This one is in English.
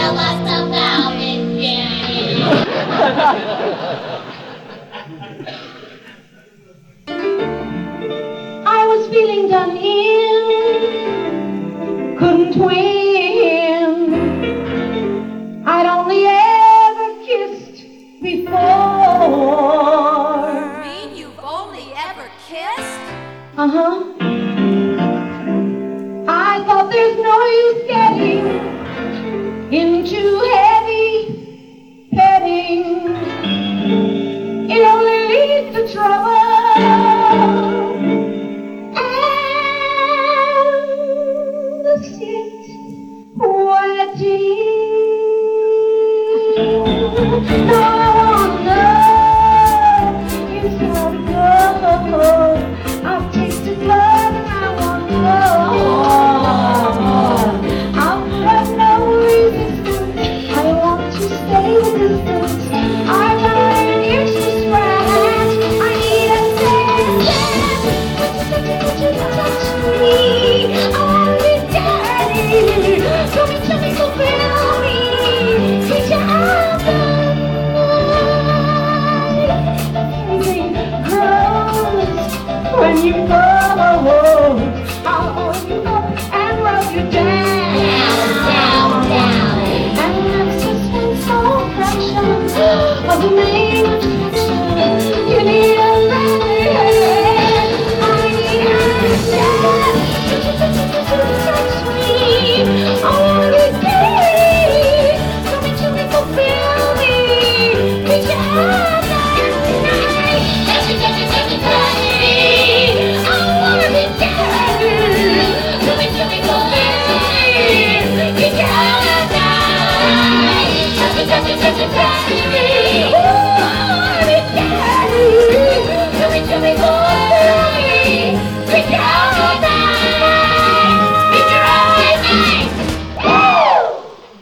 tell us about it, Jenny. I was feeling done in, couldn't win. I'd only ever kissed before. You mean you've only ever kissed? Uh-huh. I thought there's no use getting into heavy petting. It only leads to trouble and the sit wetting. No, I wanna know just how to go. I've tasted blood and I want more. I'll put up no resistance. I want to stay the distance. I'm not used to scratch. I need a second. Would you touch me? I wanna be dirty. Come and tell me, fulfill me. Teach you out the night. Everything grows when you go. I'll hold you up and rub you down. And that's just one small fraction of the main attraction. You need a better head. I need action. Touch me. I wanna be dirty. Come and tell me, fulfill me. Reach out that night. Touch me. I wanna be dirty. Come and tell me, fulfill me. Reach out that night. Touch me.